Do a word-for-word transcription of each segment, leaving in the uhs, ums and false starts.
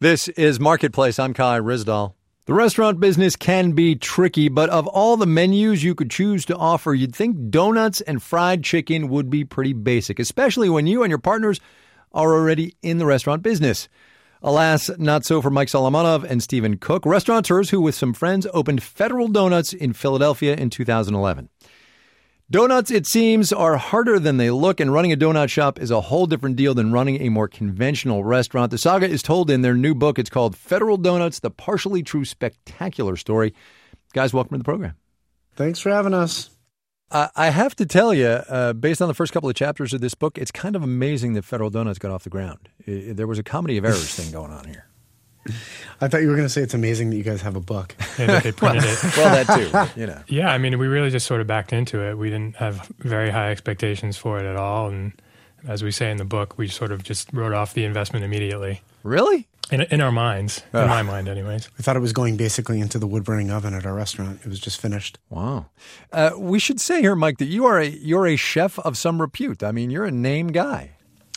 This is Marketplace. I'm Kai Ryssdal. The restaurant business can be tricky, but of all the menus you could choose to offer, you'd think donuts and fried chicken would be pretty basic, especially when you and your partners are already in the restaurant business. Alas, not so for Mike Solomonov and Stephen Cook, restaurateurs who, with some friends, opened Federal Donuts in Philadelphia in two thousand eleven. Donuts, it seems, are harder than they look, and running a donut shop is a whole different deal than running a more conventional restaurant. The saga is told in their new book. It's called Federal Donuts, The Partially True Spectacular Story. Guys, welcome to the program. Thanks for having us. Uh, I have to tell you, uh, based on the first couple of chapters of this book, it's kind of amazing that Federal Donuts got off the ground. It, there was a comedy of errors thing going on here. I thought you were going to say it's amazing that you guys have a book. Yeah, that they printed well, it. Well, that too, but, you know. Yeah, I mean, we really just sort of backed into it. We didn't have very high expectations for it at all. And as we say in the book, we sort of just wrote off the investment immediately. Really? In, in our minds. In uh, my mind, anyways. We thought it was going basically into the wood-burning oven at our restaurant. It was just finished. Wow. Uh, we should say here, Mike, that you are a you're a chef of some repute. I mean, you're a name guy.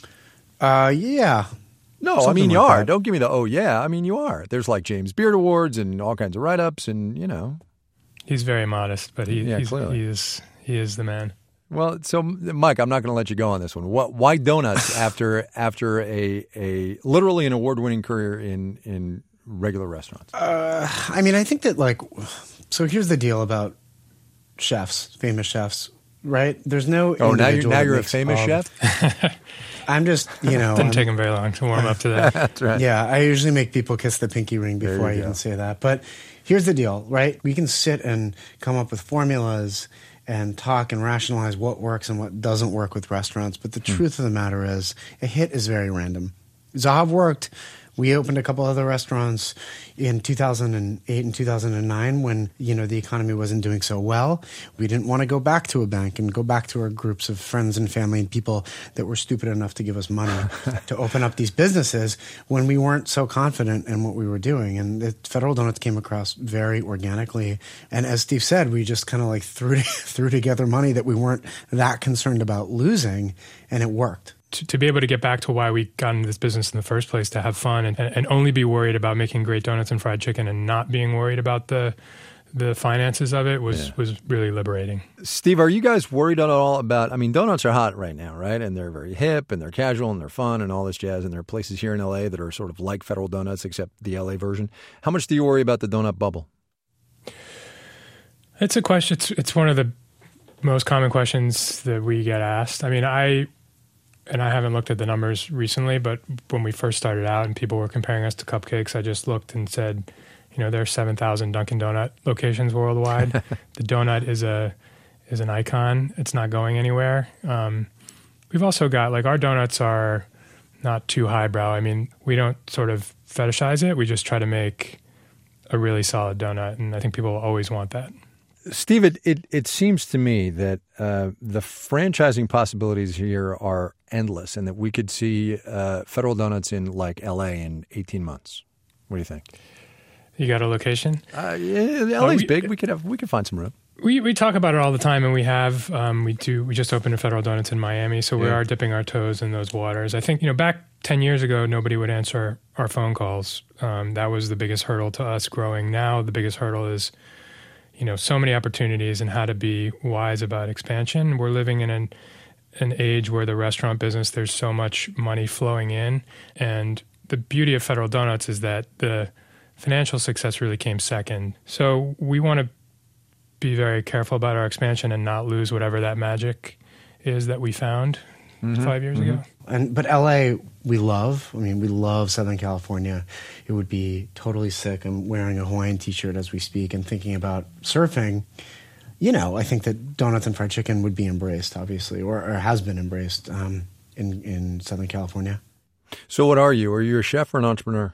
Uh, yeah. No, Something I mean, you like are. that. Don't give me the, oh, yeah. I mean, you are. There's like James Beard Awards and all kinds of write-ups and, you know. He's very modest, but he, Yeah, he's, clearly. he is he is the man. Well, so, Mike, I'm not going to let you go on this one. What, why donuts after after a a literally an award-winning career in, in regular restaurants? Uh, I mean, I think that, like, so here's the deal about chefs, famous chefs, right? There's no Oh, now you're, individual now that you're a makes famous all- chef? I'm just, you know. Didn't I'm- take him very long to warm up to that. That's right. Yeah, I usually make people kiss the pinky ring There before I you even go. say that. But here's the deal, right? We can sit and come up with formulas and talk and rationalize what works and what doesn't work with restaurants. But the Hmm. truth of the matter is, a hit is very random. Zahav worked. We opened a couple other restaurants in two thousand eight and two thousand nine when, you know, the economy wasn't doing so well. We didn't want to go back to a bank and go back to our groups of friends and family and people that were stupid enough to give us money to open up these businesses when we weren't so confident in what we were doing. And the Federal Donuts came across very organically. And as Steve said, we just kind of like threw, threw together money that we weren't that concerned about losing, and it worked. To, to be able to get back to why we got into this business in the first place, to have fun and, and only be worried about making great donuts and fried chicken and not being worried about the the finances of it was, Yeah. was really liberating. Steve, are you guys worried at all about, I mean, donuts are hot right now, right? And they're very hip and they're casual and they're fun and all this jazz. And there are places here in L A that are sort of like Federal Donuts, except the L A version. How much do you worry about the donut bubble? It's a question. It's, it's one of the most common questions that we get asked. I mean, I... And I haven't looked at the numbers recently, but when we first started out and people were comparing us to cupcakes, I just looked and said, you know, there are seven thousand Dunkin' Donut locations worldwide. The donut is a is an icon. It's not going anywhere. Um, we've also got, like, our donuts are not too highbrow. I mean, we don't sort of fetishize it. We just try to make a really solid donut, and I think people always want that. Steve, it, it, it seems to me that uh, the franchising possibilities here are endless and that we could see uh, Federal Donuts in like L A in eighteen months. What do you think? You got a location? Uh, yeah, L A's we- big. We could have we could find some room. We we talk about it all the time, and we have um, we do we just opened a Federal Donuts in Miami, so we Yeah. are dipping our toes in those waters. I think, you know, back ten years ago, nobody would answer our phone calls. Um, that was the biggest hurdle to us growing. Now the biggest hurdle is, you know, so many opportunities and how to be wise about expansion. We're living in an an age where the restaurant business, there's so much money flowing in, and the beauty of Federal Donuts is that the financial success really came second. So we want to be very careful about our expansion and not lose whatever that magic is that we found mm-hmm. five years mm-hmm. ago. And but L A, we love. I mean, we love Southern California. It would be totally sick. I'm wearing a Hawaiian T-shirt as we speak and thinking about surfing. You know, I think that donuts and fried chicken would be embraced, obviously, or, or has been embraced um, in in Southern California. So, what are you? Are you a chef or an entrepreneur?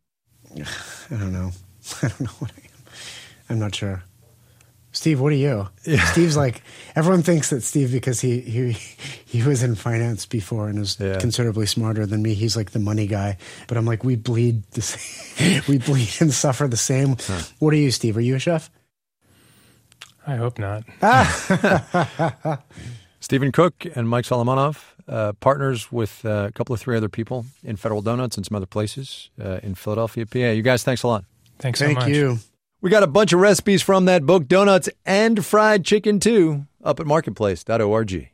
I don't know. I don't know what I am. I'm not sure. Steve, what are you? Yeah. Steve's like, everyone thinks that Steve, because he he he was in finance before and is yeah. considerably smarter than me, he's like the money guy. But I'm like, we bleed the same. We bleed and suffer the same. Huh. What are you, Steve? Are you a chef? I hope not. Stephen Cook and Mike Solomonov, uh, partners with uh, a couple of three other people in Federal Donuts and some other places uh, in Philadelphia, P A. You guys, thanks a lot. Thanks so Thank much. you. We got a bunch of recipes from that book, Donuts and Fried Chicken too, up at marketplace dot org.